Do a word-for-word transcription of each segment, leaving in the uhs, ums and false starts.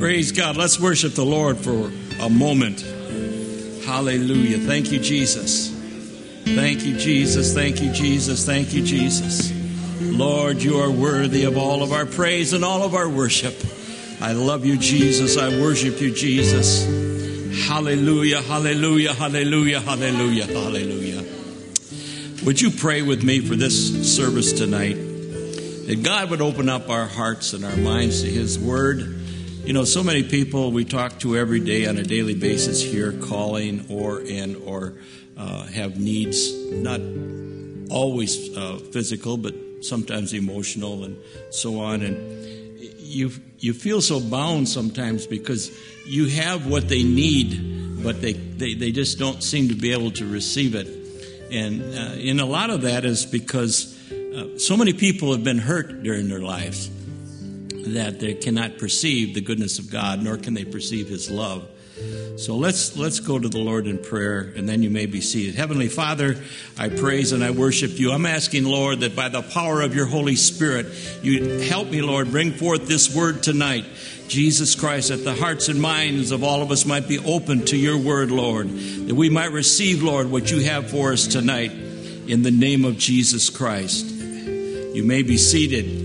Praise God. Let's worship the Lord for a moment. Hallelujah. Thank you, Jesus. Thank you, Jesus. Thank you, Jesus. Thank you, Jesus. Lord, you are worthy of all of our praise and all of our worship. I love you, Jesus. I worship you, Jesus. Hallelujah, hallelujah, hallelujah, hallelujah, hallelujah. Would you pray with me for this service tonight? That God would open up our hearts and our minds to His Word. You know, so many people we talk to every day on a daily basis here, calling or and or uh, have needs, not always uh, physical, but sometimes emotional and so on. And you you feel so bound sometimes because you have what they need, but they, they, they just don't seem to be able to receive it. And, uh, and a lot of that is because uh, so many people have been hurt during their lives that they cannot perceive the goodness of God, nor can they perceive His love. So let's let's go to the Lord in prayer, and then you may be seated. Heavenly Father, I praise and I worship you. I'm asking, Lord, that by the power of your Holy Spirit, you help me, Lord, bring forth this word tonight. Jesus Christ, that the hearts and minds of all of us might be open to your word, Lord, that we might receive, Lord, what you have for us tonight in the name of Jesus Christ. You may be seated.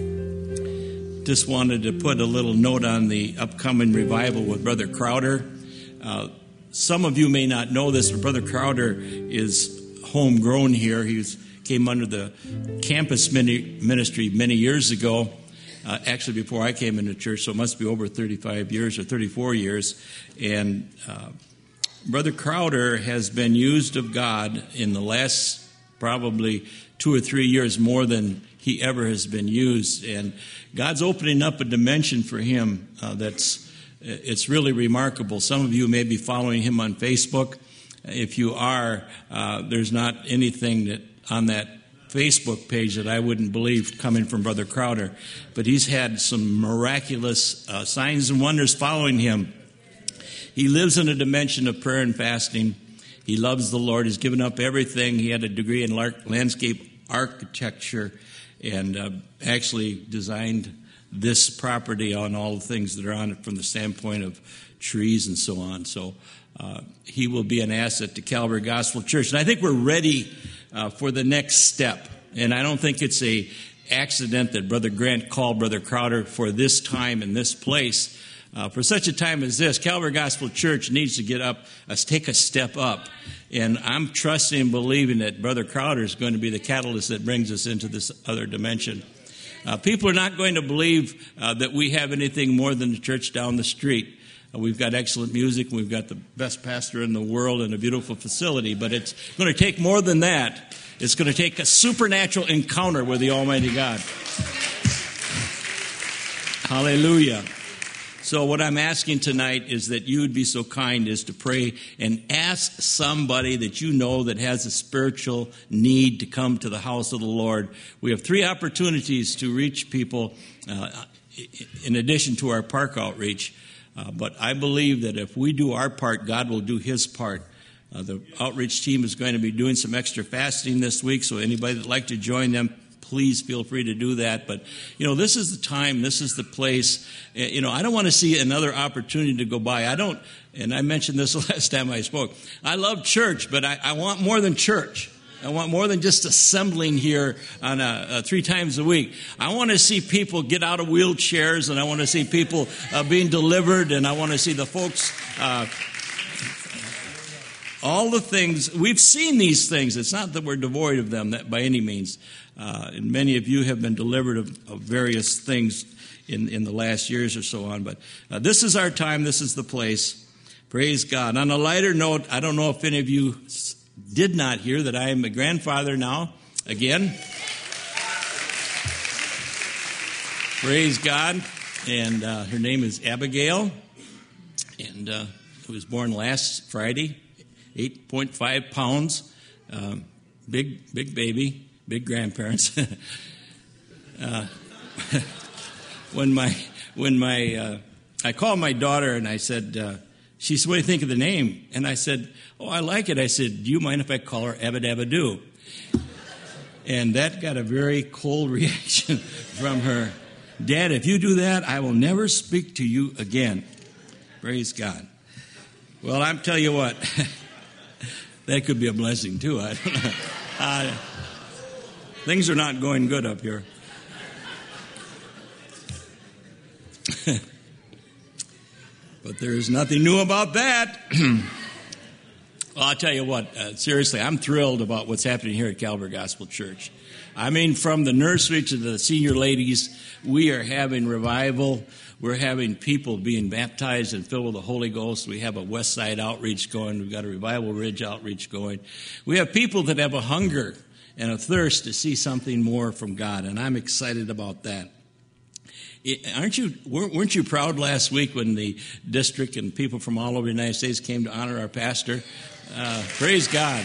Just wanted to put a little note on the upcoming revival with Brother Crowder. Uh, some of you may not know this, but Brother Crowder is homegrown here. He was, came under the campus mini, ministry many years ago, uh, actually before I came into church, so it must be over thirty-five years or thirty-four years. And uh, Brother Crowder has been used of God in the last probably two or three years more than he ever has been used, and God's opening up a dimension for him uh, that's it's really remarkable. Some of you may be following him on Facebook. If you are, uh, there's not anything that on that Facebook page that I wouldn't believe coming from Brother Crowder, but he's had some miraculous uh, signs and wonders following him. He lives in a dimension of prayer and fasting. He loves the Lord. He's given up everything. He had a degree in landscape architecture and uh, actually designed this property on all the things that are on it from the standpoint of trees and so on. So uh, he will be an asset to Calvary Gospel Church. And I think we're ready uh, for the next step. And I don't think it's a accident that Brother Grant called Brother Crowder for this time and this place. Uh, for such a time as this, Calvary Gospel Church needs to get up, uh, take a step up. And I'm trusting and believing that Brother Crowder is going to be the catalyst that brings us into this other dimension. Uh, people are not going to believe uh, that we have anything more than the church down the street. Uh, we've got excellent music, we've got the best pastor in the world and a beautiful facility, but it's going to take more than that. It's going to take a supernatural encounter with the Almighty God. Hallelujah. So what I'm asking tonight is that you would be so kind as to pray and ask somebody that you know that has a spiritual need to come to the house of the Lord. We have three opportunities to reach people uh, in addition to our park outreach. Uh, but I believe that if we do our part, God will do His part. Uh, the outreach team is going to be doing some extra fasting this week, so anybody that would like to join them, please feel free to do that. But, you know, this is the time, this is the place. You know, I don't want to see another opportunity to go by. I don't, and I mentioned this last time I spoke. I love church, but I, I want more than church. I want more than just assembling here on a, a three times a week. I want to see people get out of wheelchairs, and I want to see people uh, being delivered, and I want to see the folks... Uh, all the things, we've seen these things. It's not that we're devoid of them that by any means. Uh, and many of you have been delivered of, of various things in, in the last years or so on. But uh, this is our time. This is the place. Praise God. On a lighter note, I don't know if any of you did not hear that I am a grandfather now. Again. Praise God. And uh, her name is Abigail. And uh, she was born last Friday. eight point five pounds, um, big, big baby, big grandparents. uh, when my, when my, uh, I called my daughter and I said, uh, she said, "What do you think of the name?" And I said, "Oh, I like it." I said, "Do you mind if I call her Abba Dabba Doo?" And that got a very cold reaction from her. Dad, if you do that, I will never speak to you again. Praise God. Well, I'm telling you what, that could be a blessing too. I don't know. Uh, things are not going good up here. But there's nothing new about that. Well, I'll tell you what, uh, seriously, I'm thrilled about what's happening here at Calvary Gospel Church. I mean, from the nursery to the senior ladies, we are having revival. We're having people being baptized and filled with the Holy Ghost. We have a West Side outreach going. We've got a Revival Ridge outreach going. We have people that have a hunger and a thirst to see something more from God, and I'm excited about that. It, aren't you? Weren't you proud last week when the district and people from all over the United States came to honor our pastor? Uh, praise God.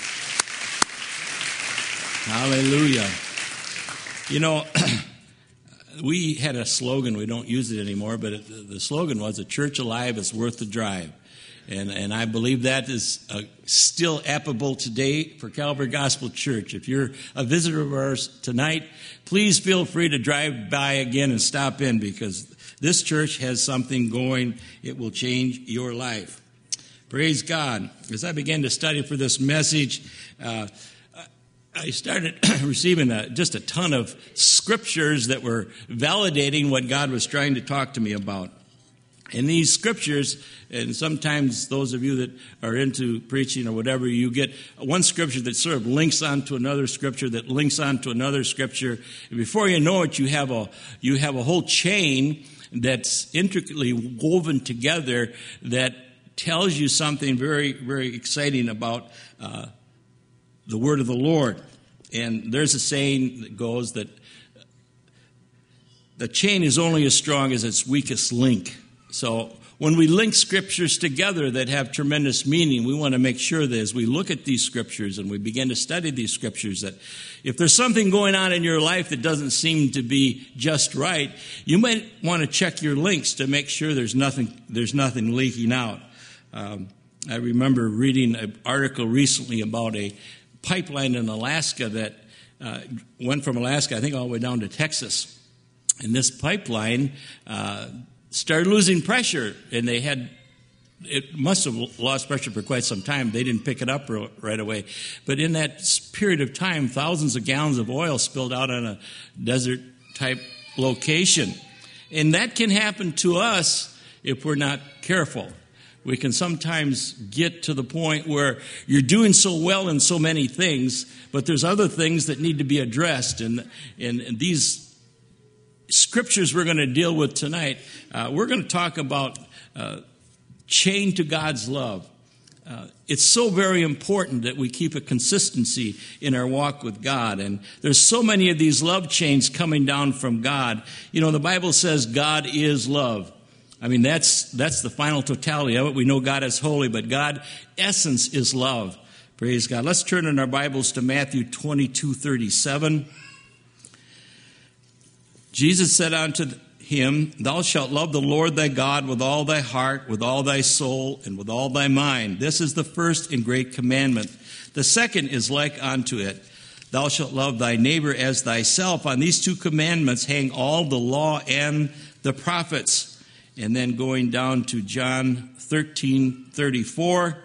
Hallelujah. You know, we had a slogan. We don't use it anymore, but it, the slogan was, "A church alive is worth the drive." And, and I believe that is uh, still applicable today for Calvary Gospel Church. If you're a visitor of ours tonight, please feel free to drive by again and stop in, because this church has something going. It will change your life. Praise God. As I began to study for this message, uh, I started receiving a, just a ton of scriptures that were validating what God was trying to talk to me about. And these scriptures, and sometimes those of you that are into preaching or whatever, you get one scripture that sort of links onto another scripture that links onto another scripture. And before you know it, you have a you have a whole chain that's intricately woven together that tells you something very, very exciting about uh, the word of the Lord. And there's a saying that goes that the chain is only as strong as its weakest link. So when we link scriptures together that have tremendous meaning, we want to make sure that as we look at these scriptures and we begin to study these scriptures, that if there's something going on in your life that doesn't seem to be just right, you might want to check your links to make sure there's nothing there's nothing leaking out. Um, I remember reading an article recently about a pipeline in Alaska that uh, went from Alaska, I think, all the way down to Texas. And this pipeline uh, started losing pressure, and they had, it must have lost pressure for quite some time. They didn't pick it up right away. But in that period of time, thousands of gallons of oil spilled out on a desert-type location. And that can happen to us if we're not careful. We can sometimes get to the point where you're doing so well in so many things, but there's other things that need to be addressed. And, and, and these scriptures we're going to deal with tonight, uh, we're going to talk about uh, chained to God's love. Uh, it's so very important that we keep a consistency in our walk with God. And there's so many of these love chains coming down from God. You know, the Bible says God is love. I mean, that's that's the final totality of it. We know God is holy, but God's essence is love. Praise God. Let's turn in our Bibles to Matthew twenty-two thirty-seven. Jesus said unto him, "Thou shalt love the Lord thy God with all thy heart, with all thy soul, and with all thy mind. This is the first and great commandment. The second is like unto it. Thou shalt love thy neighbor as thyself. On these two commandments hang all the law and the prophets." And then going down to John thirteen thirty-four,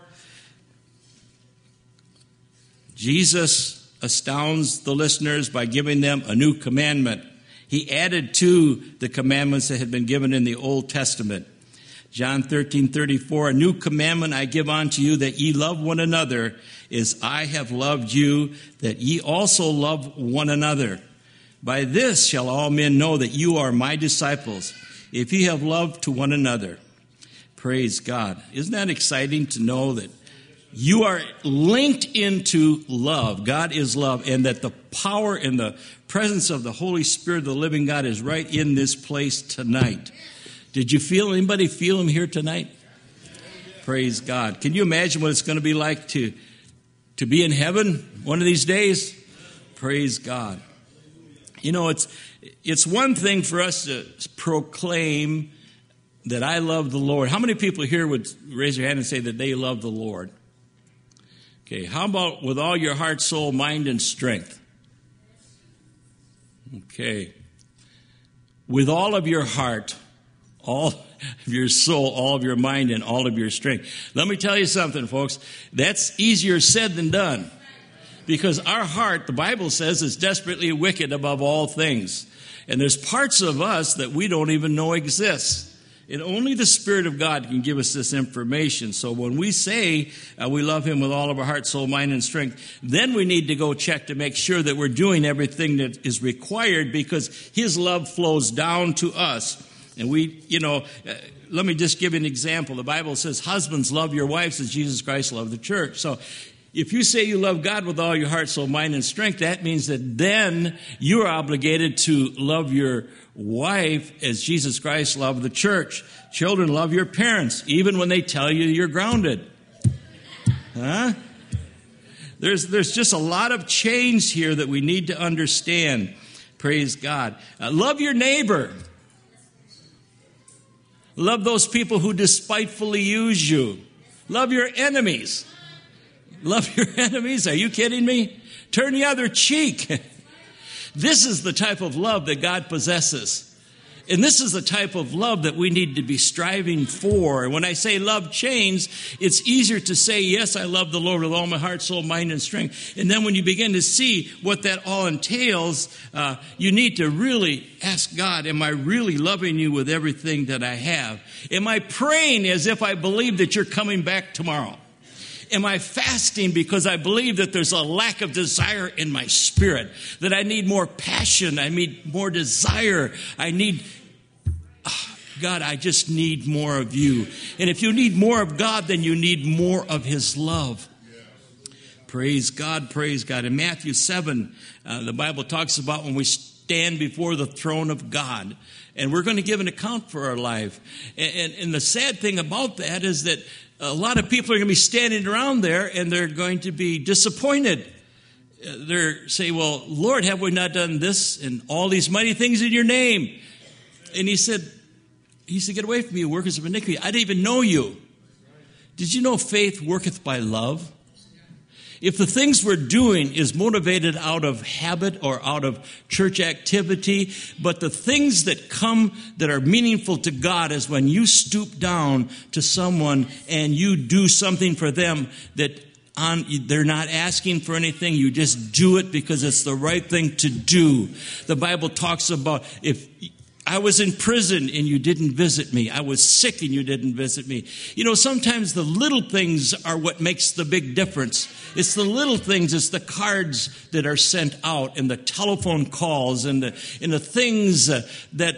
Jesus astounds the listeners by giving them a new commandment. He added to the commandments that had been given in the Old Testament. John thirteen thirty-four, "A new commandment I give unto you, that ye love one another, as I have loved you, that ye also love one another. By this shall all men know that you are my disciples, if ye have love to one another." Praise God. Isn't that exciting to know that you are linked into love? God is love, and that the power and the presence of the Holy Spirit of the living God is right in this place tonight. Did you feel, anybody feel him here tonight? Praise God. Can you imagine what it's going to be like to, to be in heaven one of these days? Praise God. You know, it's it's one thing for us to proclaim that I love the Lord. How many people here would raise their hand and say that they love the Lord? Okay, how about with all your heart, soul, mind, and strength? Okay. with all of your heart, all of your soul, all of your mind, and all of your strength. Let me tell you something, folks. That's easier said than done. Because our heart, the Bible says, is desperately wicked above all things. And there's parts of us that we don't even know exist. And only the Spirit of God can give us this information. So when we say uh, we love Him with all of our heart, soul, mind, and strength, then we need to go check to make sure that we're doing everything that is required, because His love flows down to us. And we, you know, uh, let me just give you an example. The Bible says, husbands, love your wives as Jesus Christ loved the church. So if you say you love God with all your heart, soul, mind, and strength, that means that then you're obligated to love your wife as Jesus Christ loved the church. Children, love your parents, even when they tell you you're grounded. Huh? There's, there's just a lot of change here that we need to understand. Praise God. Uh, love your neighbor. Love those people who despitefully use you. Love your enemies. Love your enemies? Are you kidding me? Turn the other cheek. This is the type of love that God possesses. And this is the type of love that we need to be striving for. And when I say love change, it's easier to say, yes, I love the Lord with all my heart, soul, mind, and strength. And then when you begin to see what that all entails, uh, you need to really ask God, am I really loving you with everything that I have? Am I praying as if I believe that you're coming back tomorrow? Am I fasting because I believe that there's a lack of desire in my spirit, that I need more passion, I need more desire, I need, oh, God, I just need more of you. And if you need more of God, then you need more of His love. Praise God, praise God. In Matthew seven, uh, the Bible talks about when we stand before the throne of God, and we're going to give an account for our life. And, and, and the sad thing about that is that a lot of people are going to be standing around there, and they're going to be disappointed. They're saying, well, Lord, have we not done this and all these mighty things in your name? And he said, he said, get away from me, you workers of iniquity. I didn't even know you. Did you know faith worketh by love? If the things we're doing is motivated out of habit or out of church activity, but the things that come that are meaningful to God is when you stoop down to someone and you do something for them that on, they're not asking for anything. You just do it because it's the right thing to do. The Bible talks about if I was in prison and you didn't visit me. I was sick and you didn't visit me. You know, sometimes the little things are what makes the big difference. It's the little things, it's the cards that are sent out and the telephone calls and the, and the things uh, that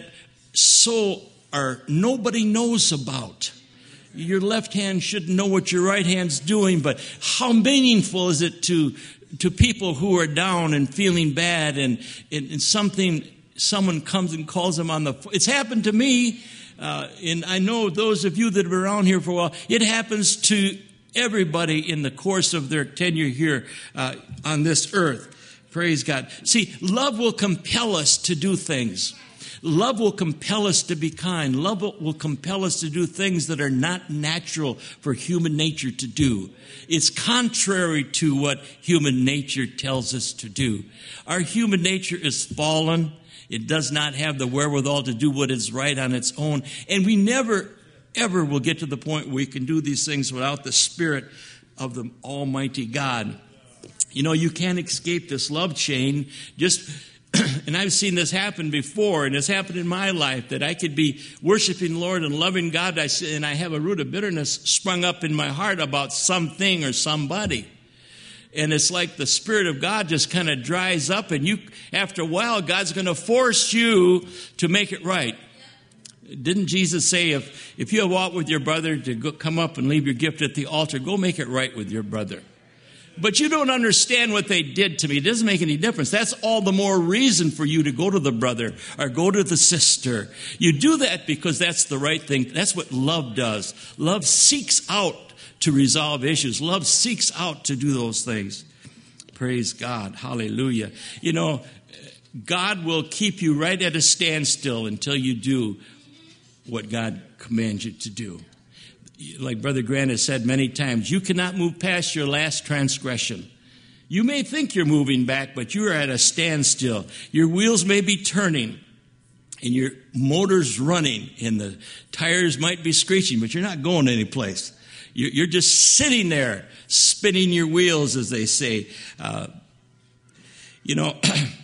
so are nobody knows about. Your left hand shouldn't know what your right hand's doing, but how meaningful is it to, to people who are down and feeling bad and, and, and something... someone comes and calls them on the phone. It's happened to me, uh, and I know those of you that have been around here for a while, it happens to everybody in the course of their tenure here uh, on this earth. Praise God. See, love will compel us to do things. Love will compel us to be kind. Love will compel us to do things that are not natural for human nature to do. It's contrary to what human nature tells us to do. Our human nature is fallen. It does not have the wherewithal to do what is right on its own. And we never, ever will get to the point where we can do these things without the Spirit of the Almighty God. You know, you can't escape this love chain. Just, and I've seen this happen before, and it's happened in my life, that I could be worshiping the Lord and loving God, and I have a root of bitterness sprung up in my heart about something or somebody. And it's like the Spirit of God just kind of dries up, and you, after a while, God's going to force you to make it right. Didn't Jesus say, if, if you have aught with your brother, to go, come up and leave your gift at the altar, go make it right with your brother. But you don't understand what they did to me. It doesn't make any difference. That's all the more reason for you to go to the brother or go to the sister. You do that because that's the right thing. That's what love does. Love seeks out to resolve issues. Love seeks out to do those things. Praise God. Hallelujah. You know, God will keep you right at a standstill until you do what God commands you to do. Like Brother Grant has said many times, you cannot move past your last transgression. You may think you're moving back, but you are at a standstill. Your wheels may be turning. and your motor's running and the tires might be screeching, but you're not going anyplace. You're just sitting there spinning your wheels, as they say. Uh, you know,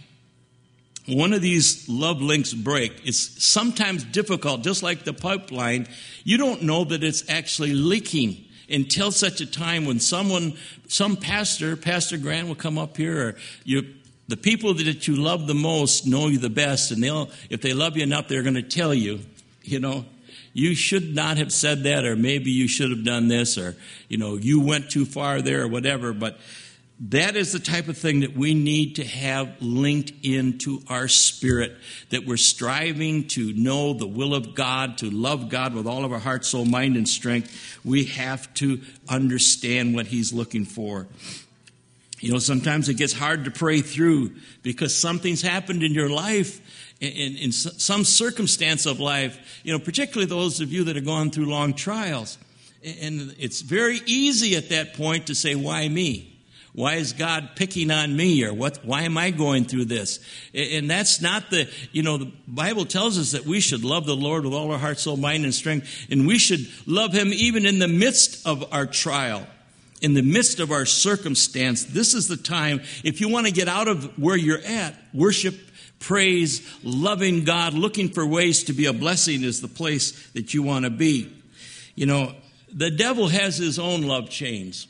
one of these love links break. It's sometimes difficult, just like the pipeline. You don't know that it's actually leaking until such a time when someone, some pastor, Pastor Grant will come up here, or you, the people that you love the most know you the best, and they'll, if they love you enough, they're going to tell you, you know, you should not have said that, or maybe you should have done this, or, you know, you went too far there, or whatever. But that is the type of thing that we need to have linked into our spirit, that we're striving to know the will of God, to love God with all of our heart, soul, mind, and strength. We have to understand what He's looking for. You know, sometimes it gets hard to pray through because something's happened in your life, in, in some circumstance of life, you know, particularly those of you that have gone through long trials. And it's very easy at that point to say, why me? Why is God picking on me? Or what? Why am I going through this? And that's not the, you know, the Bible tells us that we should love the Lord with all our heart, soul, mind, and strength. And we should love Him even in the midst of our trial, in the midst of our circumstance. This is the time, if you want to get out of where you're at, worship, praise, loving God, looking for ways to be a blessing is the place that you want to be. You know, the devil has his own love chains.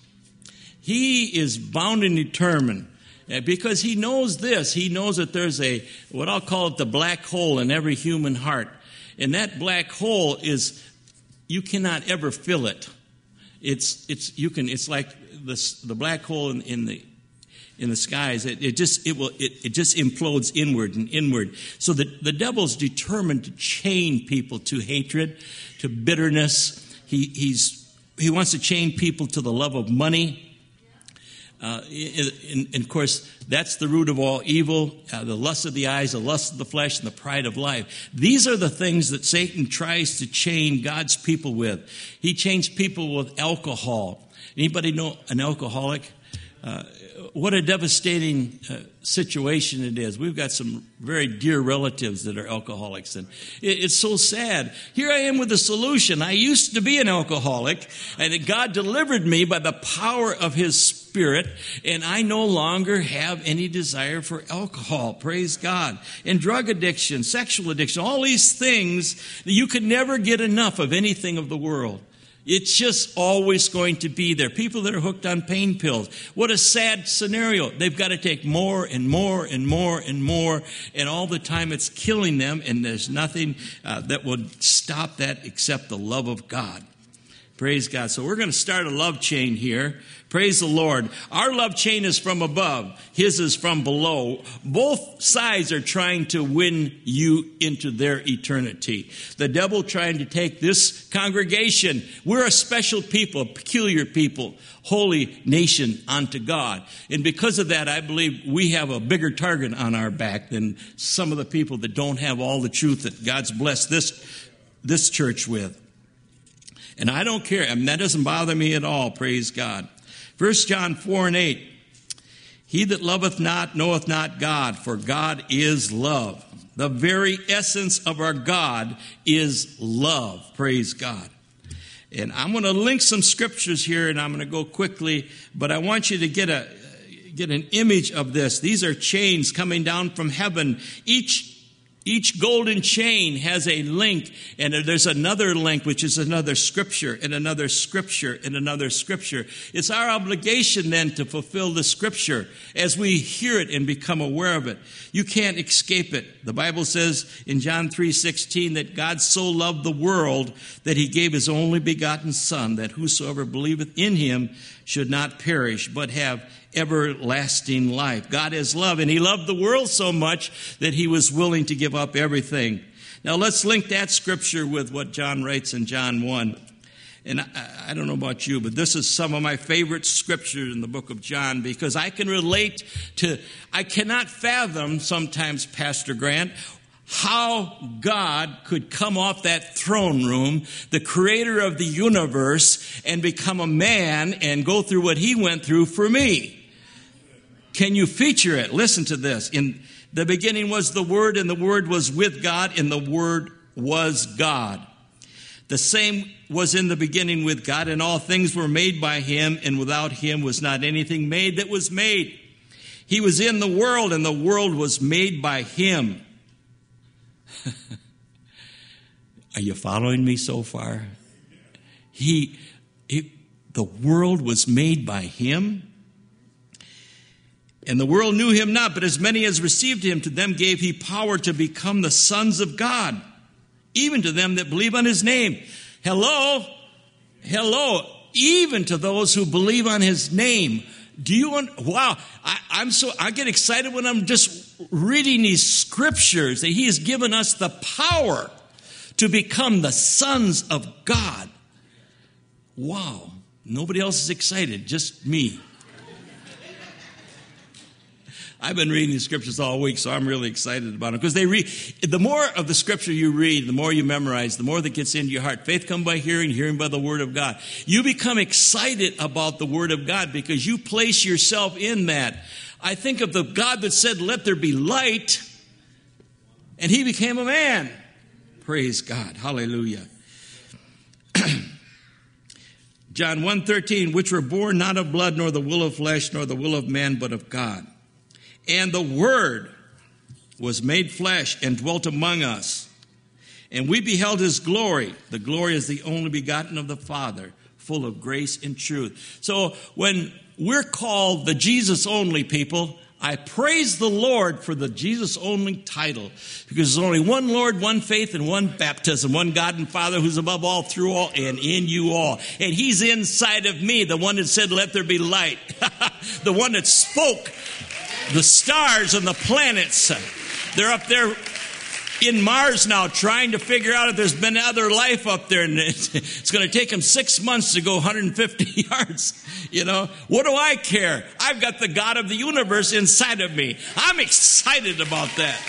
He is bound and determined because he knows this. He knows that there's a, what I'll call it, the black hole in every human heart. And that black hole is, you cannot ever fill it. It's, it's, you can, it's like the, the black hole in, in the, in the skies. It, it just, it will, it, it just implodes inward and inward. So the, the devil's determined to chain people to hatred, to bitterness. He, he's, he wants to chain people to the love of money. Uh, and, and of course, that's the root of all evil, uh, the lust of the eyes, the lust of the flesh, and the pride of life. These are the things that Satan tries to chain God's people with. He chains people with alcohol. Anybody know an alcoholic? Uh, what a devastating uh, situation it is. We've got some very dear relatives that are alcoholics, and it, it's so sad. Here I am with a solution. I used to be an alcoholic, and God delivered me by the power of His Spirit, and I no longer have any desire for alcohol. Praise God. And drug addiction, sexual addiction, all these things, you could never get enough of anything of the world. It's just always going to be there. People that are hooked on pain pills. What a sad scenario. They've got to take more and more and more and more, and all the time it's killing them, and there's nothing uh, that would stop that except the love of God. Praise God. So we're going to start a love chain here. Praise the Lord. Our love chain is from above. His is from below. Both sides are trying to win you into their eternity. The devil trying to take this congregation. We're a special people, a peculiar people, holy nation unto God. And because of that, I believe we have a bigger target on our back than some of the people that don't have all the truth that God's blessed this, this church with. And I don't care. I mean, that doesn't bother me at all. Praise God. First John four and eight. He that loveth not knoweth not God, for God is love. The very essence of our God is love. Praise God. And I'm going to link some scriptures here, and I'm going to go quickly, but I want you to get a get an image of this. These are chains coming down from heaven. Each Each golden chain has a link, and there's another link, which is another scripture, and another scripture, and another scripture. It's our obligation then to fulfill the scripture as we hear it and become aware of it. You can't escape it. The Bible says in John three sixteen that God so loved the world that He gave His only begotten Son, that whosoever believeth in Him should not perish, but have everlasting life. God is love, and He loved the world so much that He was willing to give up everything. Now let's link that scripture with what John writes in John one. And I, I don't know about you, but this is some of my favorite scriptures in the book of John, because I can relate to, I cannot fathom sometimes, Pastor Grant, how God could come off that throne room, the creator of the universe, and become a man and go through what He went through for me. Can you feature it? Listen to this. In The beginning was the Word, and the Word was with God, and the Word was God. The same was in the beginning with God, and all things were made by him, and without him was not anything made that was made. He was in the world, and the world was made by him. Are you following me so far? He, it, the world was made by him, and the world knew him not, but as many as received him, to them gave he power to become the sons of God, even to them that believe on his name. Hello? Hello. Even to those who believe on his name. Do you want, wow, I, I'm so, I get excited when I'm just reading these scriptures that he has given us the power to become the sons of God. Wow. Nobody else is excited, just me. I've been reading the scriptures all week, so I'm really excited about them. Because they read, the more of the scripture you read, the more you memorize, the more that gets into your heart. Faith comes by hearing, hearing by the word of God. You become excited about the word of God because you place yourself in that. I think of the God that said, let there be light, and he became a man. Praise God. Hallelujah. John one thirteen, which were born not of blood, nor the will of flesh, nor the will of man, but of God. And the Word was made flesh and dwelt among us. And we beheld his glory. The glory is the only begotten of the Father, full of grace and truth. So when we're called the Jesus only people, I praise the Lord for the Jesus only title. Because there's only one Lord, one faith, and one baptism. One God and Father who's above all, through all, and in you all. And he's inside of me, the one that said, let there be light. The one that spoke the stars and the planets. They're up there in Mars now trying to figure out if there's been other life up there. And it's going to take them six months to go one hundred fifty yards. You know, what do I care? I've got the God of the universe inside of me. I'm excited about that.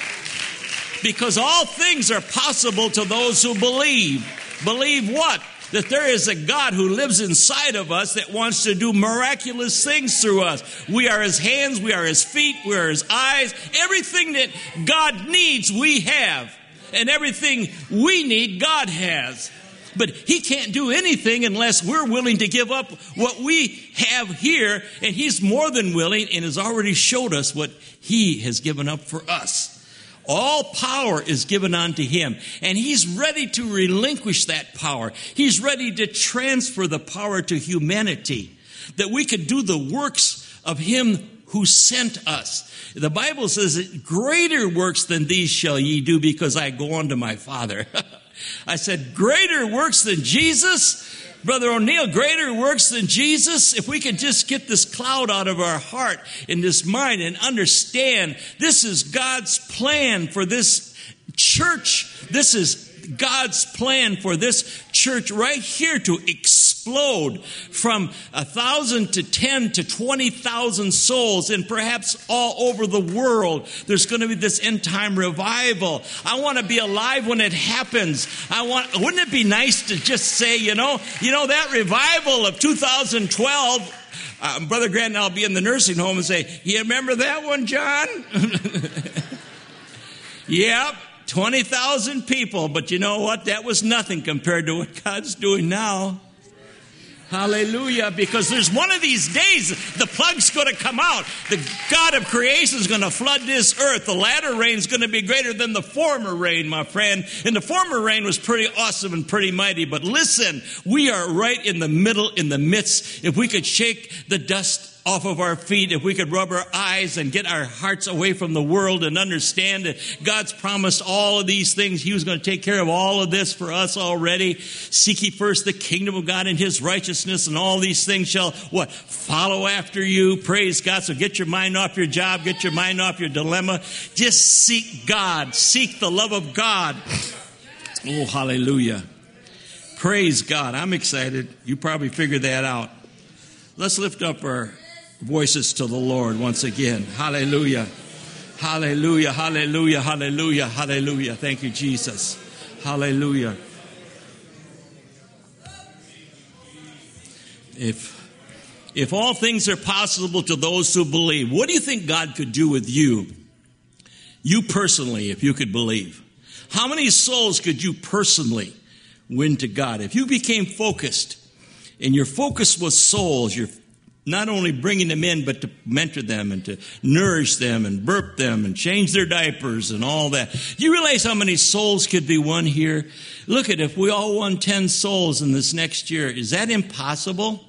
Because all things are possible to those who believe. Believe what? That there is a God who lives inside of us that wants to do miraculous things through us. We are his hands, we are his feet, we are his eyes. Everything that God needs, we have. And everything we need, God has. But he can't do anything unless we're willing to give up what we have here. And he's more than willing and has already showed us what he has given up for us. All power is given unto him, and he's ready to relinquish that power. He's ready to transfer the power to humanity, that we could do the works of him who sent us. The Bible says that greater works than these shall ye do, because I go unto my Father. I said, greater works than Jesus? Brother O'Neill, greater works than Jesus? If we could just get this cloud out of our heart and this mind and understand this is God's plan for this church. This is God's plan for this church right here to explode from a thousand to ten to twenty thousand souls, and perhaps all over the world. There's going to be this end time revival. I want to be alive when it happens. I want. Wouldn't it be nice to just say, you know, you know that revival of two thousand twelve. Uh, Brother Grant and I'll be in the nursing home and say, you remember that one, John? Yep. twenty thousand people, but you know what? That was nothing compared to what God's doing now. Hallelujah. Because there's one of these days, the plug's going to come out. The God of creation is going to flood this earth. The latter rain is going to be greater than the former rain, my friend. And the former rain was pretty awesome and pretty mighty. But listen, we are right in the middle, in the midst. If we could shake the dust off of our feet, if we could rub our eyes and get our hearts away from the world and understand that God's promised all of these things. He was going to take care of all of this for us already. Seek ye first the kingdom of God and his righteousness, and all these things shall what? Follow after you. Praise God. So get your mind off your job. Get your mind off your dilemma. Just seek God. Seek the love of God. Oh, hallelujah. Praise God. I'm excited. You probably figured that out. Let's lift up our voices to the Lord once again. Hallelujah. Hallelujah. Hallelujah. Hallelujah. Hallelujah. Thank you, Jesus. Hallelujah. If if all things are possible to those who believe, what do you think God could do with you You personally, if you could believe, how many souls could you personally win to God? If you became focused, and your focus was souls, you're not only bringing them in, but to mentor them and to nourish them and burp them and change their diapers and all that. Do you realize how many souls could be won here? Look at, if we all won ten souls in this next year, is that impossible?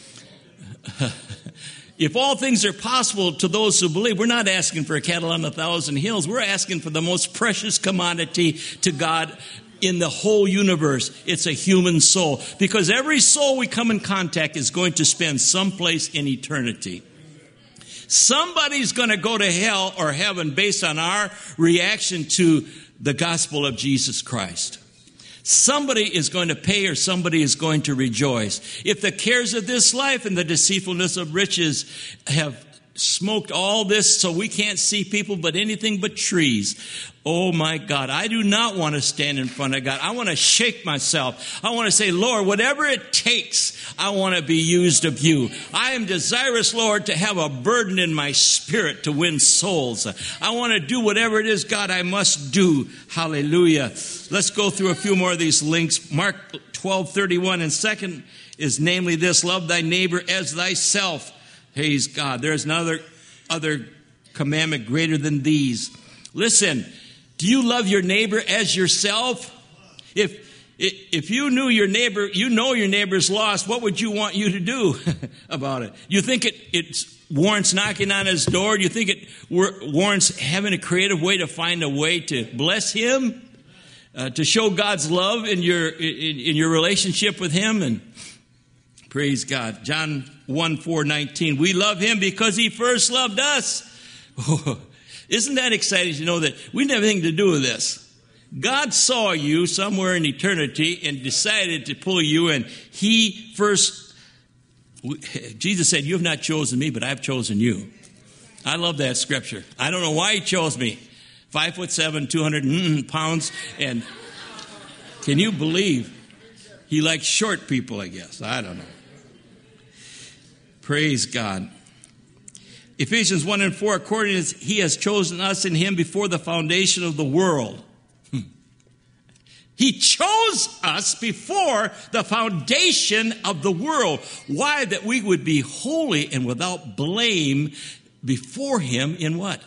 If all things are possible to those who believe, we're not asking for a cattle on a thousand hills. We're asking for the most precious commodity to God in the whole universe. It's a human soul. Because every soul we come in contact is going to spend someplace in eternity. Somebody's going to go to hell or heaven based on our reaction to the gospel of Jesus Christ. Somebody is going to pay or somebody is going to rejoice. If the cares of this life and the deceitfulness of riches have smoked all this so we can't see people but anything but trees, oh my God, I do not want to stand in front of God. I want to shake myself. I want to say, Lord, whatever it takes, I want to be used of you. I am desirous, Lord, to have a burden in my spirit to win souls. I want to do whatever it is, God, I must do. Hallelujah. Let's go through a few more of these links. Mark twelve thirty-one, and second is namely this: love thy neighbor as thyself. Praise God. There's another other commandment greater than these. Listen, do you love your neighbor as yourself? If if you knew your neighbor, you know your neighbor's lost, what would you want you to do about it? You think it it warrants knocking on his door? Do you think it warrants having a creative way to find a way to bless him? Uh, to show God's love in your in, in your relationship with him? And praise God. John one four nineteen. We love him because he first loved us. Oh, isn't that exciting to know that we didn't have anything to do with this? God saw you somewhere in eternity and decided to pull you in. He first, Jesus said, you have not chosen me, but I've chosen you. I love that scripture. I don't know why he chose me. Five foot seven, two hundred pounds. And can you believe he likes short people, I guess. I don't know. Praise God. Ephesians one and four, according as he has chosen us in him before the foundation of the world. Hmm. He chose us before the foundation of the world. Why? That we would be holy and without blame before him in what?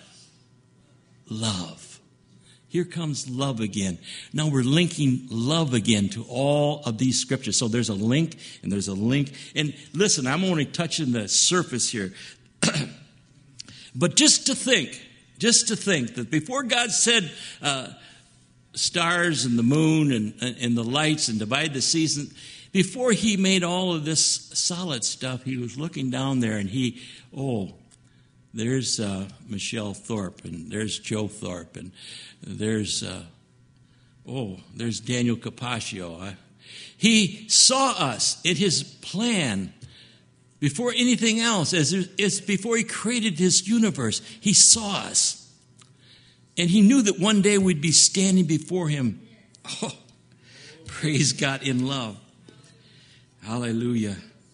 Love. Here comes love again. Now we're linking love again to all of these scriptures. So there's a link and there's a link. And listen, I'm only touching the surface here. But just to think, just to think that before God said uh, stars and the moon and, and the lights and divide the seasons, before he made all of this solid stuff, he was looking down there and he, oh, there's uh, Michelle Thorpe, and there's Joe Thorpe, and there's, uh, oh, there's Daniel Capaccio. I, he saw us in his plan before anything else. As it's before he created his universe, he saw us. And he knew that one day we'd be standing before him. Oh, praise God, in love. Hallelujah.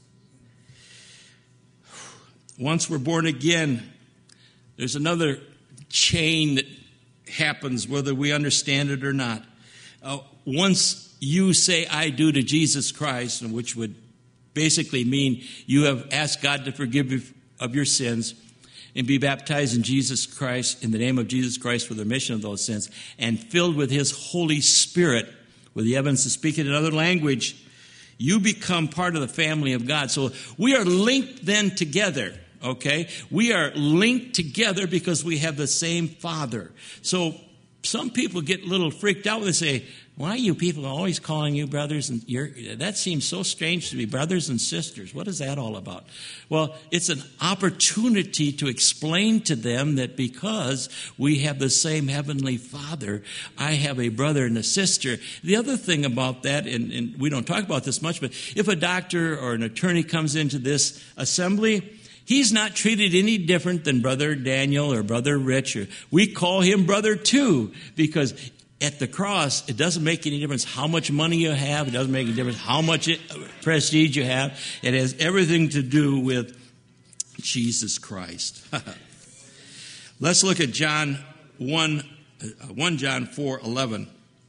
Once we're born again, there's another chain that happens whether we understand it or not. Uh, once you say, I do to Jesus Christ, which would basically mean you have asked God to forgive you of your sins and be baptized in Jesus Christ, in the name of Jesus Christ for the remission of those sins, and filled with his Holy Spirit with the evidence of speaking in another language, you become part of the family of God. So we are linked then together. Okay? We are linked together because we have the same Father. So some people get a little freaked out when they say, why are you people always calling you brothers? And you're, that seems so strange to me, brothers and sisters. What is that all about? Well, it's an opportunity to explain to them that because we have the same Heavenly Father, I have a brother and a sister. The other thing about that, and, and we don't talk about this much, but if a doctor or an attorney comes into this assembly, he's not treated any different than Brother Daniel or Brother Rich. Or, we call him Brother too, because at the cross, it doesn't make any difference how much money you have. It doesn't make any difference how much it, prestige you have. It has everything to do with Jesus Christ. Let's look at John one, uh, First John four eleven,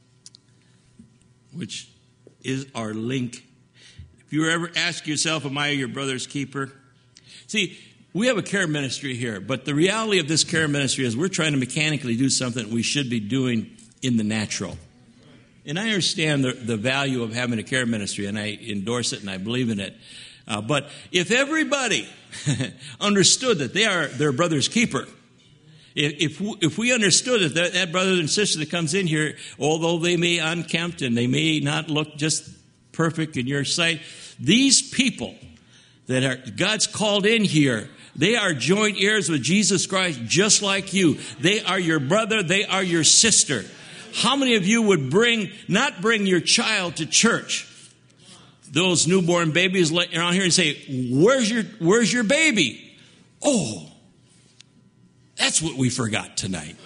which is our link. If you ever ask yourself, am I your brother's keeper? See, we have a care ministry here, but the reality of this care ministry is we're trying to mechanically do something we should be doing in the natural. And I understand the, the value of having a care ministry, and I endorse it and I believe in it. Uh, but if everybody understood that they are their brother's keeper, if if, if we understood that, that that brother and sister that comes in here, although they may unkempt and they may not look just perfect in your sight, these people that are God's called in here, they are joint heirs with Jesus Christ just like you. They are your brother, they are your sister. How many of you would bring, not bring your child to church? Those newborn babies around here and say, where's your, where's your baby? Oh, that's what we forgot tonight.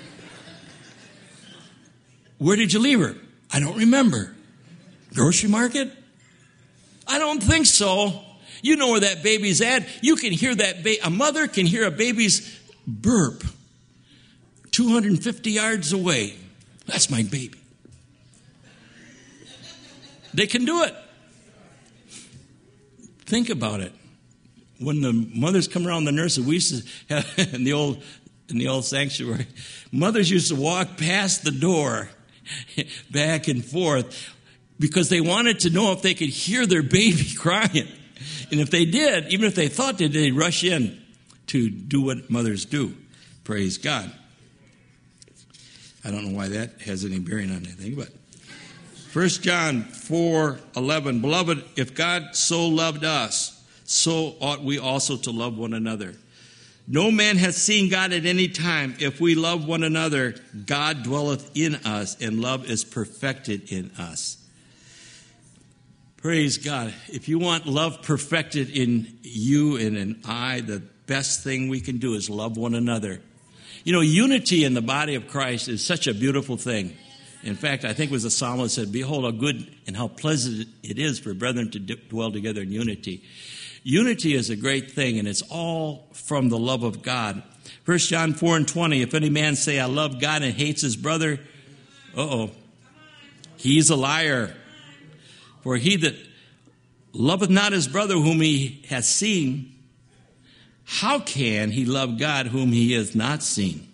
Where did you leave her? I don't remember. Grocery market? I don't think so. You know where that baby's at. You can hear that ba- a mother can hear a baby's burp two hundred fifty yards away. That's my baby. They can do it. Think about it. When the mothers come around the nursery, we used to have in the old in the old sanctuary, mothers used to walk past the door back and forth because they wanted to know if they could hear their baby crying. And if they did, even if they thought they did, they'd rush in to do what mothers do. Praise God. I don't know why that has any bearing on anything, but First John four eleven, beloved, if God so loved us, so ought we also to love one another. No man hath seen God at any time. If we love one another, God dwelleth in us, and love is perfected in us. Praise God. If you want love perfected in you and in I, the best thing we can do is love one another. You know, unity in the body of Christ is such a beautiful thing. In fact, I think it was the psalmist said, behold how good and how pleasant it is for brethren to dwell together in unity. Unity is a great thing, and it's all from the love of God. First John four and twenty, if any man say, I love God and hates his brother, uh-oh, he's a liar. For he that loveth not his brother whom he hath seen, how can he love God whom he has not seen?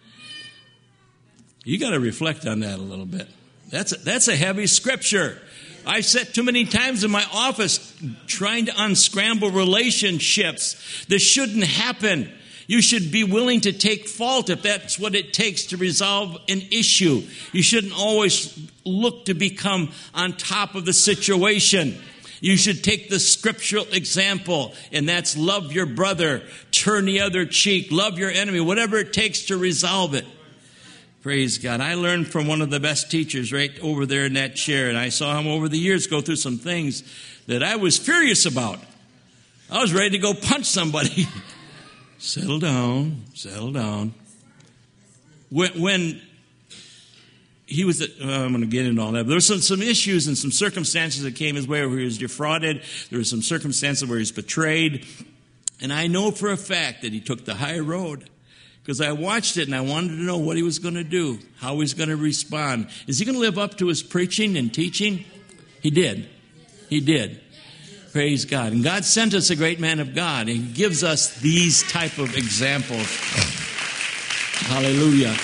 You got to reflect on that a little bit. That's a, that's a heavy scripture. I sat too many times in my office trying to unscramble relationships. This shouldn't happen. You should be willing to take fault if that's what it takes to resolve an issue. You shouldn't always look to become on top of the situation. You should take the scriptural example, and that's love your brother, turn the other cheek, love your enemy, whatever it takes to resolve it. Praise God. I learned from one of the best teachers right over there in that chair, and I saw him over the years go through some things that I was furious about. I was ready to go punch somebody. Settle down, settle down. When, when he was, at, uh, I'm going to get into all that, but there were some, some issues and some circumstances that came his way where he was defrauded. There were some circumstances where he was betrayed. And I know for a fact that he took the high road because I watched it and I wanted to know what he was going to do, how he was going to respond. Is he going to live up to his preaching and teaching? He did. He did. Praise God. And God sent us a great man of God, and he gives us these type of examples. Hallelujah.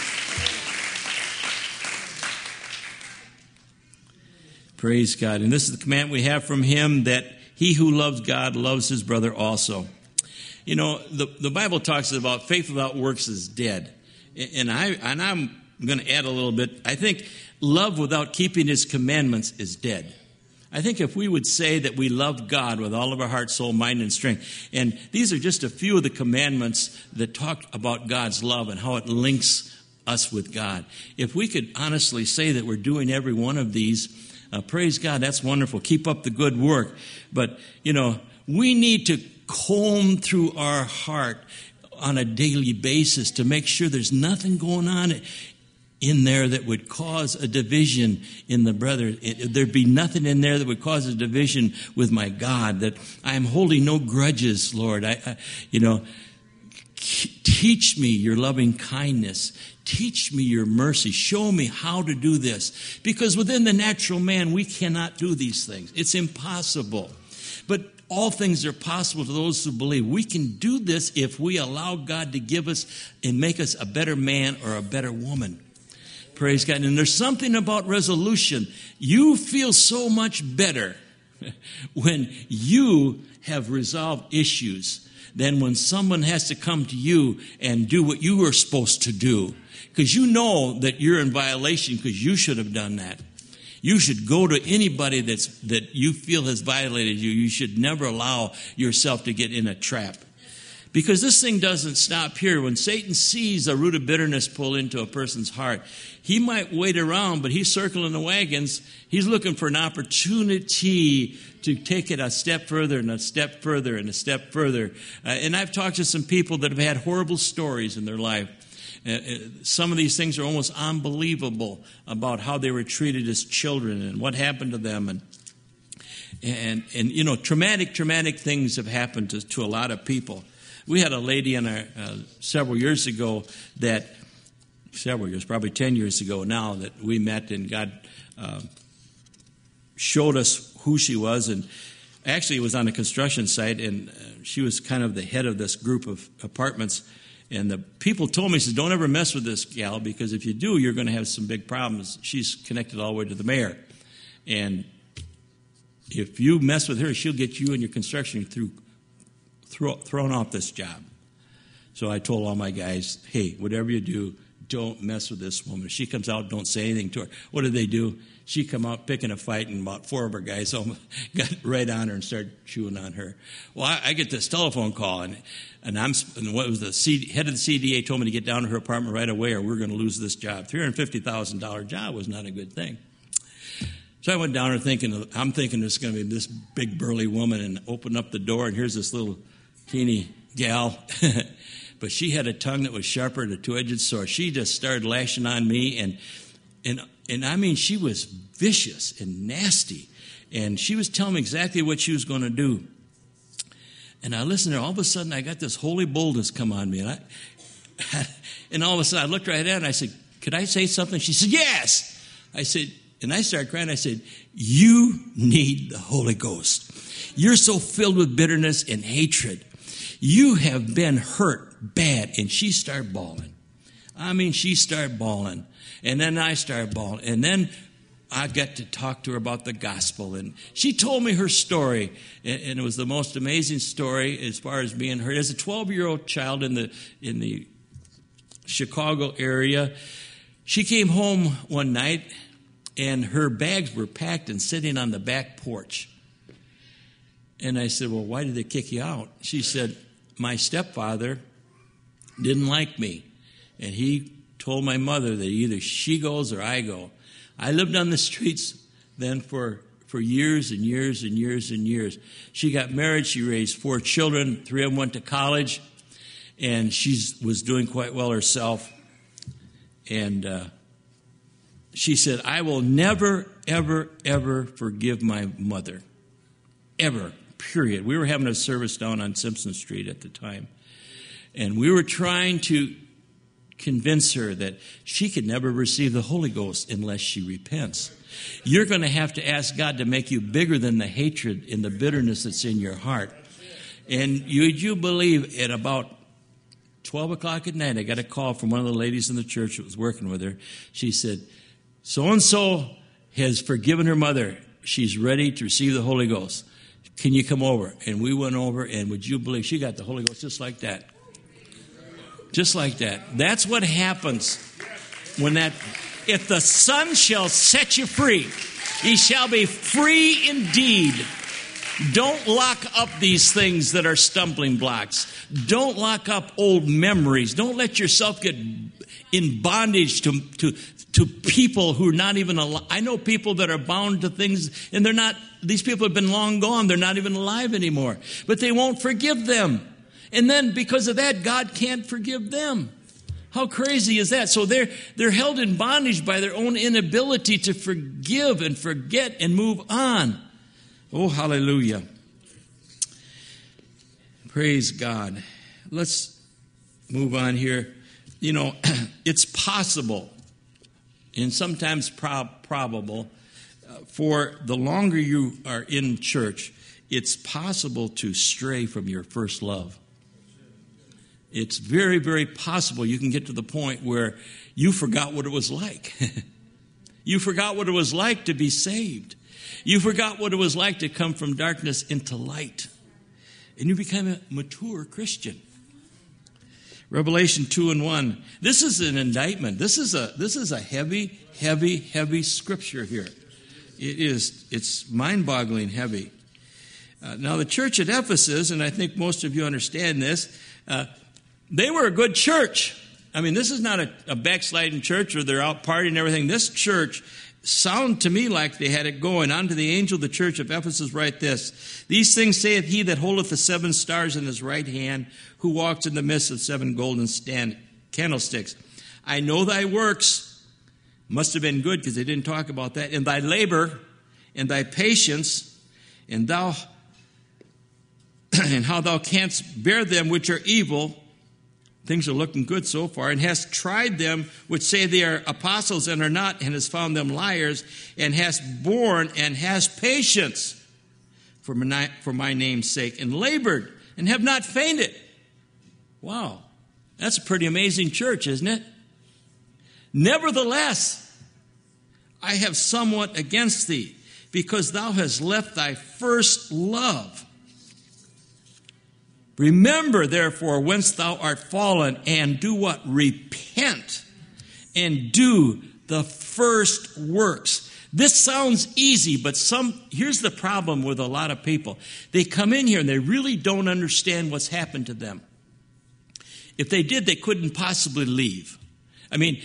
Praise God. And this is the command we have from him, that he who loves God loves his brother also. You know, the, the Bible talks about faith without works is dead. And, I, and I'm going to add a little bit. I think love without keeping his commandments is dead. I think if we would say that we love God with all of our heart, soul, mind, and strength, and these are just a few of the commandments that talk about God's love and how it links us with God. If we could honestly say that we're doing every one of these, uh, praise God, that's wonderful. Keep up the good work. But, you know, we need to comb through our heart on a daily basis to make sure there's nothing going on in there that would cause a division in the brother. There'd be nothing in there that would cause a division with my God, that I am holding no grudges, Lord. I, I you know, teach me your loving kindness. teach me your mercy. Show me how to do this. Because within the natural man, we cannot do these things. It's impossible. But all things are possible to those who believe. We can do this if we allow God to give us and make us a better man or a better woman. Praise God. And there's something about resolution. You feel so much better when you have resolved issues than when someone has to come to you and do what you were supposed to do. Because you know that you're in violation because you should have done that. You should go to anybody that's that you feel has violated you. You should never allow yourself to get in a trap. Because this thing doesn't stop here. When Satan sees a root of bitterness pull into a person's heart, he might wait around, but he's circling the wagons. He's looking for an opportunity to take it a step further and a step further and a step further. Uh, and I've talked to some people that have had horrible stories in their life. Uh, some of these things are almost unbelievable about how they were treated as children and what happened to them. And, and, and you know, traumatic, traumatic things have happened to, to a lot of people. We had a lady in our, uh, several years ago that, several years, probably ten years ago now, that we met, and God uh, showed us who she was. And actually it was on a construction site, and uh, she was kind of the head of this group of apartments. And the people told me, said, don't ever mess with this gal, because if you do, you're going to have some big problems. She's connected all the way to the mayor. And if you mess with her, she'll get you and your construction through Throw, thrown off this job. So I told all my guys, hey, whatever you do, don't mess with this woman. If she comes out, don't say anything to her. What did they do? She come out picking a fight, and about four of our guys got right on her and started chewing on her. Well, I, I get this telephone call, and and I'm and what was the C, head of the C D A told me to get down to her apartment right away, or we're going to lose this job. three hundred fifty thousand dollars job was not a good thing. So I went down there thinking, I'm thinking it's going to be this big burly woman, and opened up the door, and here's this little teeny gal, but she had a tongue that was sharper than a two-edged sword. She just started lashing on me, and and and I mean, she was vicious and nasty, and she was telling me exactly what she was going to do. And I listened to her. All of a sudden, I got this holy boldness come on me, and I and all of a sudden, I looked right at her, and I said, "Could I say something?" She said, "Yes." I said, and I started crying. I said, "You need the Holy Ghost. You're so filled with bitterness and hatred. You have been hurt bad." And she started bawling. I mean, she started bawling. And then I started bawling. And then I got to talk to her about the gospel. And she told me her story. And it was the most amazing story as far as being hurt. As a twelve-year-old child in the in the Chicago area, she came home one night, and her bags were packed and sitting on the back porch. And I said, "Well, why did they kick you out?" She said, "My stepfather didn't like me, and he told my mother that either she goes or I go." I lived on the streets then for, for years and years and years and years. She got married. She raised four children. Three of them went to college, and she was doing quite well herself. And uh, she said, "I will never, ever, ever forgive my mother. Ever. Period." We were having a service down on Simpson Street at the time. And we were trying to convince her that she could never receive the Holy Ghost unless she repents. You're going to have to ask God to make you bigger than the hatred and the bitterness that's in your heart. And you, you believe at about twelve o'clock at night, I got a call from one of the ladies in the church that was working with her. She said, "So-and-so has forgiven her mother. She's ready to receive the Holy Ghost. Can you come over?" And we went over, and would you believe she got the Holy Ghost just like that. Just like that. That's what happens when that, if the Son shall set you free, ye shall be free indeed. Don't lock up these things that are stumbling blocks. Don't lock up old memories. Don't let yourself get in bondage to, to, to people who are not even alive. I know people that are bound to things, and they're not, these people have been long gone. They're not even alive anymore. But they won't forgive them. And then because of that, God can't forgive them. How crazy is that? So they're they're held in bondage by their own inability to forgive and forget and move on. Oh, hallelujah. Praise God. Let's move on here. you know, it's possible and sometimes prob- probable uh, for the longer you are in church, it's possible to stray from your first love. It's very, very possible you can get to the point where you forgot what it was like. You forgot what it was like to be saved. You forgot what it was like to come from darkness into light. And you become a mature Christian. Revelation two and one. This is an indictment. This is a this is a heavy, heavy, heavy scripture here. It is it's mind-boggling heavy. Uh, now the church at Ephesus, and I think most of you understand this, uh, they were a good church. I mean, this is not a, a backsliding church or they're out partying and everything. This church sounded to me like they had it going. Unto the angel of the church of Ephesus write this. These things saith he that holdeth the seven stars in his right hand, who walks in the midst of seven golden stand, candlesticks. I know thy works. Must have been good because they didn't talk about that. And thy labor and thy patience, and thou and how thou canst bear them which are evil. Things are looking good so far. And hast tried them which say they are apostles and are not, and hast found them liars, and hast borne and hast patience for my, for my name's sake, and labored and have not fainted. Wow. That's a pretty amazing church, isn't it? Nevertheless, I have somewhat against thee, because thou hast left thy first love. Remember, therefore, whence thou art fallen, and do what? Repent, and do the first works. This sounds easy, but some here's the problem with a lot of people. They come in here and they really don't understand what's happened to them. If they did, they couldn't possibly leave. I mean,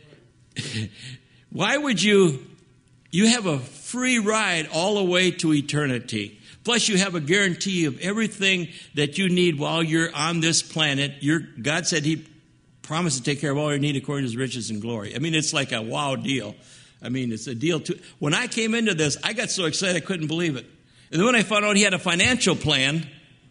why would you, you have a free ride all the way to eternity. Plus, you have a guarantee of everything that you need while you're on this planet. Your, God said He promised to take care of all your need according to His riches and glory. I mean, it's like a wow deal. I mean, it's a deal too. When I came into this, I got so excited I couldn't believe it. And then when I found out He had a financial plan,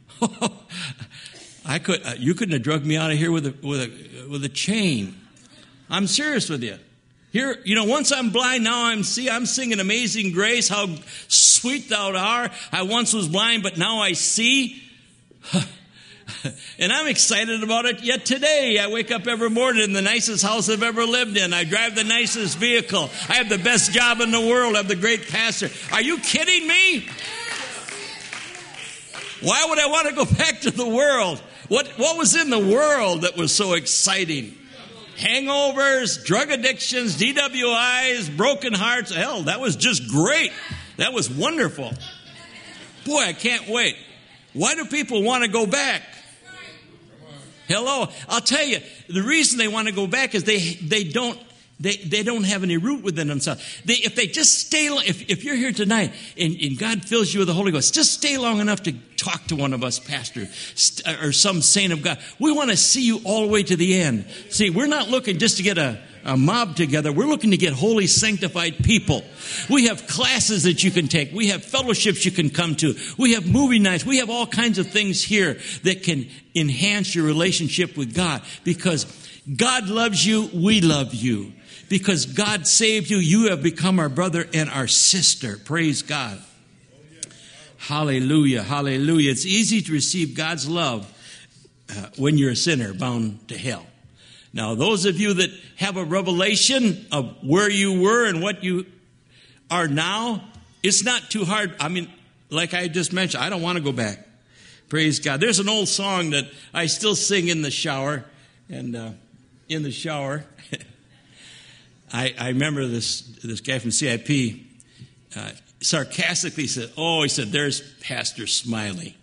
I could. Uh, you couldn't have drugged me out of here with a with a with a chain. I'm serious with you. Here, you know, once I'm blind, now I'm see. I'm singing Amazing Grace. How sweet thou art. I once was blind, but now I see. And I'm excited about it yet today. I wake up every morning in the nicest house I've ever lived in. I drive the nicest vehicle. I have the best job in the world. I have the great pastor. Are you kidding me? Why would I want to go back to the world? What, what was in the world that was so exciting? Hangovers, drug addictions, D W Is, broken hearts. Hell, that was just great. That was wonderful. Boy, I can't wait. Why do people want to go back? Hello, I'll tell you, the reason they want to go back is they they don't they, they don't have any root within themselves. They, if they just stay, if, if you're here tonight and, and God fills you with the Holy Ghost, just stay long enough to talk to one of us, pastor, or some saint of God. We want to see you all the way to the end. See, we're not looking just to get a, a mob together. We're looking to get holy, sanctified people. We have classes that you can take. We have fellowships you can come to. We have movie nights. We have all kinds of things here that can enhance your relationship with God, because God loves you. We love you. Because God saved you, you have become our brother and our sister. Praise God. Hallelujah, hallelujah. It's easy to receive God's love uh, when you're a sinner bound to hell. Now, those of you that have a revelation of where you were and what you are now, it's not too hard. I mean, like I just mentioned, I don't want to go back. Praise God. There's an old song that I still sing in the shower. And uh, in the shower, I, I remember this, this guy from C I P uh, sarcastically said, oh, he said, there's Pastor Smiley.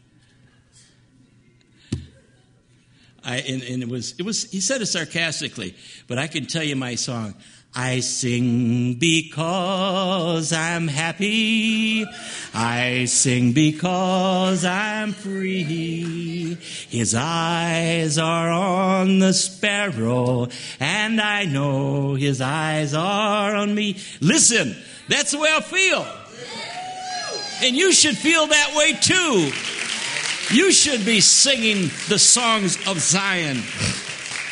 I, and, and it was, it was, he said it sarcastically, but I can tell you my song. I sing because I'm happy. I sing because I'm free. His eyes are on the sparrow, and I know his eyes are on me. Listen, that's the way I feel. And you should feel that way too. You should be singing the songs of Zion.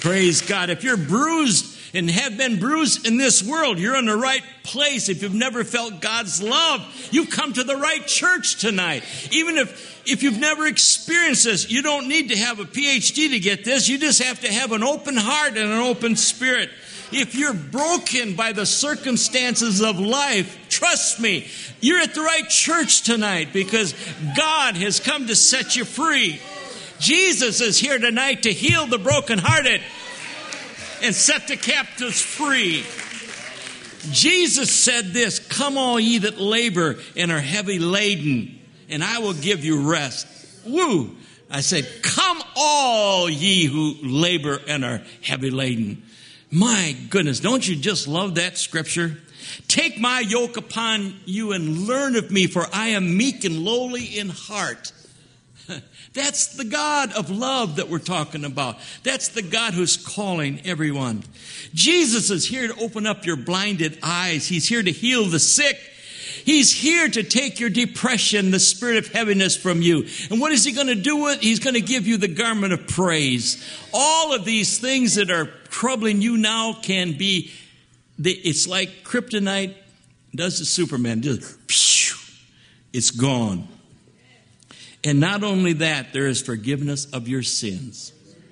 Praise God. If you're bruised and have been bruised in this world, you're in the right place. If you've never felt God's love, you've come to the right church tonight. Even if, if you've never experienced this, you don't need to have a P H D to get this. You just have to have an open heart and an open spirit. If you're broken by the circumstances of life, trust me, you're at the right church tonight because God has come to set you free. Jesus is here tonight to heal the brokenhearted and set the captives free. Jesus said this, "Come all ye that labor and are heavy laden, and I will give you rest." Woo! I said, "Come all ye who labor and are heavy laden." My goodness, don't you just love that scripture? "Take my yoke upon you and learn of me, for I am meek and lowly in heart." That's the God of love that we're talking about. That's the God who's calling everyone. Jesus is here to open up your blinded eyes. He's here to heal the sick. He's here to take your depression, the spirit of heaviness from you. And what is he going to do with it? He's going to give you the garment of praise. All of these things that are troubling you now can be, it's like kryptonite does to Superman. Just, it's gone. And not only that, there is forgiveness of your sins.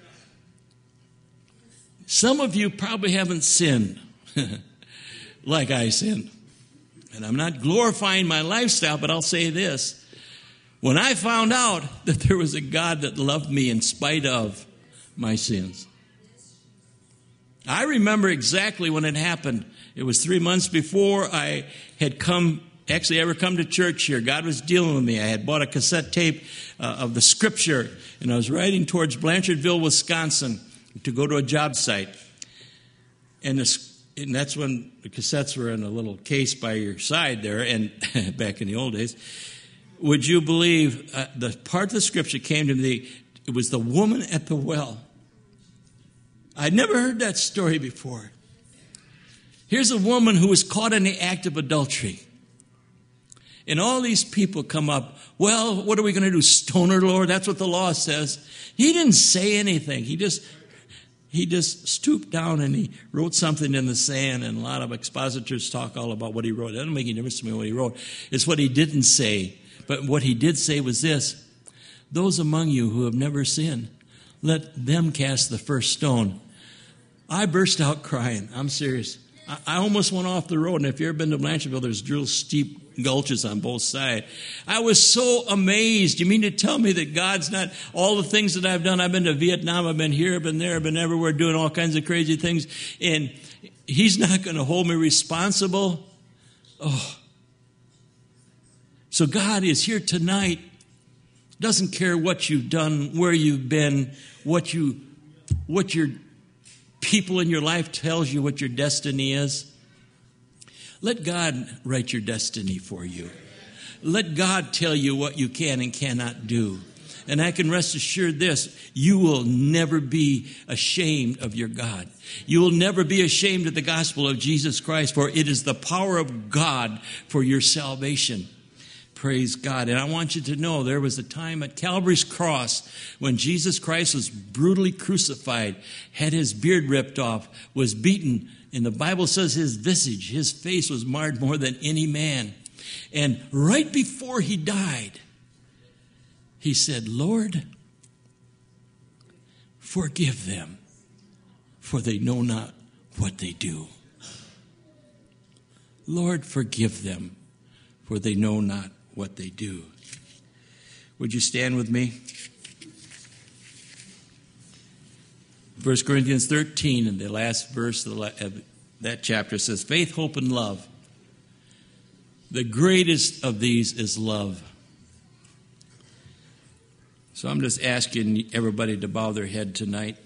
Some of you probably haven't sinned like I sinned. And I'm not glorifying my lifestyle, but I'll say this. When I found out that there was a God that loved me in spite of my sins, I remember exactly when it happened. It was three months before I had come Actually, ever come to church here. God was dealing with me. I had bought a cassette tape uh, of the scripture, and I was riding towards Blanchardville, Wisconsin, to go to a job site. And, this, and that's when the cassettes were in a little case by your side there, and back in the old days. Would you believe uh, the part of the scripture came to me? It was the woman at the well. I'd never heard that story before. Here's a woman who was caught in the act of adultery. And all these people come up, "Well, what are we going to do? Stone her, Lord?" That's what the law says. He didn't say anything. He just he just stooped down and he wrote something in the sand. And a lot of expositors talk all about what he wrote. It doesn't make any difference to me what he wrote. It's what he didn't say. But what he did say was this: "Those among you who have never sinned, let them cast the first stone." I burst out crying. I'm serious. I, I almost went off the road. And if you've ever been to Blanchardville, there's real steep gulches on both sides. I was so amazed. You mean to tell me that God's not, all the things that I've done, I've been to Vietnam, I've been here, I've been there, I've been everywhere doing all kinds of crazy things, and he's not going to hold me responsible? Oh. So God is here tonight. Doesn't care what you've done, where you've been, what you, what your people in your life tells you what your destiny is. Let God write your destiny for you. Let God tell you what you can and cannot do. And I can rest assured this: you will never be ashamed of your God. You will never be ashamed of the gospel of Jesus Christ, for it is the power of God for your salvation. Praise God. And I want you to know there was a time at Calvary's cross when Jesus Christ was brutally crucified, had his beard ripped off, was beaten. And the Bible says his visage, his face was marred more than any man. And right before he died, he said, "Lord, forgive them, for they know not what they do." Lord, forgive them, for they know not what they do. Would you stand with me? First Corinthians thirteen, and the last verse of that chapter says, "Faith, hope, and love. The greatest of these is love." So I'm just asking everybody to bow their head tonight.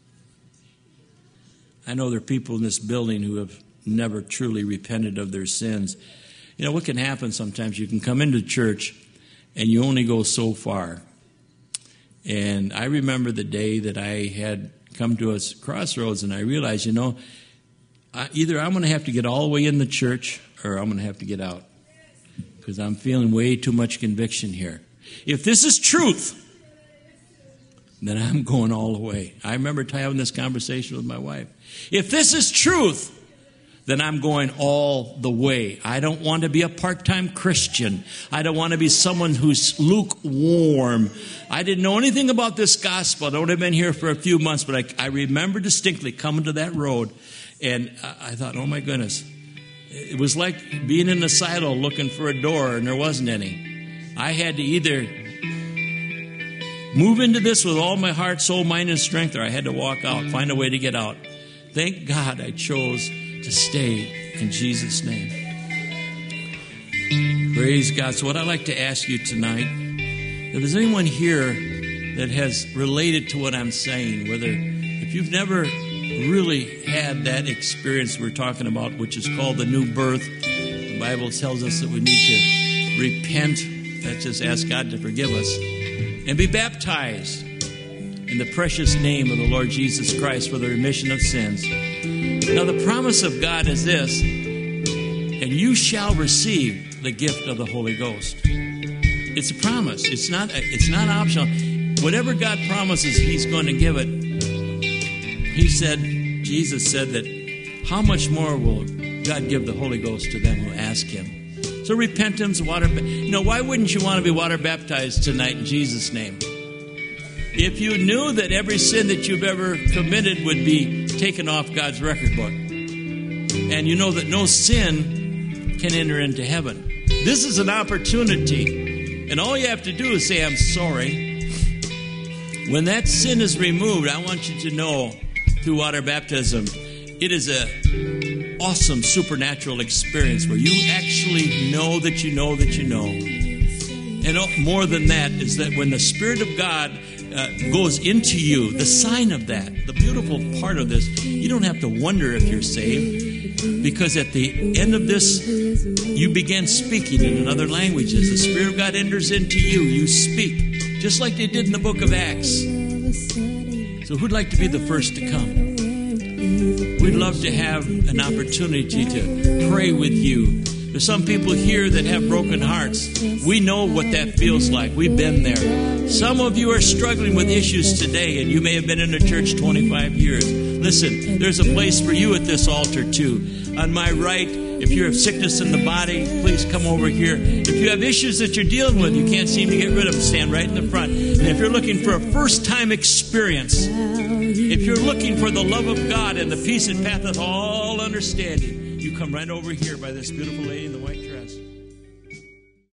I know there are people in this building who have never truly repented of their sins. You know, what can happen sometimes, you can come into church and you only go so far. And I remember the day that I had come to a crossroads and I realized, you know, I, either I'm going to have to get all the way in the church or I'm going to have to get out, because I'm feeling way too much conviction here. If this is truth, then I'm going all the way. I remember having this conversation with my wife. If this is truth, then I'm going all the way. I don't want to be a part-time Christian. I don't want to be someone who's lukewarm. I didn't know anything about this gospel. I'd only been here for a few months, but I, I remember distinctly coming to that road, and I thought, oh my goodness. It was like being in a silo looking for a door, and there wasn't any. I had to either move into this with all my heart, soul, mind, and strength, or I had to walk out, find a way to get out. Thank God I chose to stay in Jesus' name. Praise God. So what I'd like to ask you tonight, if there's anyone here that has related to what I'm saying, whether if you've never really had that experience we're talking about, which is called the new birth, the Bible tells us that we need to repent, that's just ask God to forgive us, and be baptized in the precious name of the Lord Jesus Christ for the remission of sins. Now the promise of God is this, and you shall receive the gift of the Holy Ghost. It's a promise. It's not, it's not optional. Whatever God promises, He's going to give it. He said, Jesus said that how much more will God give the Holy Ghost to them who ask Him? So repentance, water, you know, why wouldn't you want to be water baptized tonight in Jesus' name? If you knew that every sin that you've ever committed would be taken off God's record book, and you know that no sin can enter into heaven, this is an opportunity, and all you have to do is say, I'm sorry. When that sin is removed, I want you to know through water baptism, it is a awesome supernatural experience where you actually know that you know that you know. And more than that is that when the Spirit of God uh, goes into you, the sign of that, the beautiful part of this, you don't have to wonder if you're saved, because at the end of this, you begin speaking in other languages. The Spirit of God enters into you, you speak, just like they did in the book of Acts. So who'd like to be the first to come? We'd love to have an opportunity to pray with you. There's some people here that have broken hearts. We know what that feels like. We've been there. Some of you are struggling with issues today, and you may have been in the church twenty-five years. Listen, there's a place for you at this altar too. On my right, if you have sickness in the body, please come over here. If you have issues that you're dealing with, you can't seem to get rid of them, stand right in the front. And if you're looking for a first-time experience, if you're looking for the love of God and the peace that passeth all understanding, you come right over here by this beautiful lady in the white dress.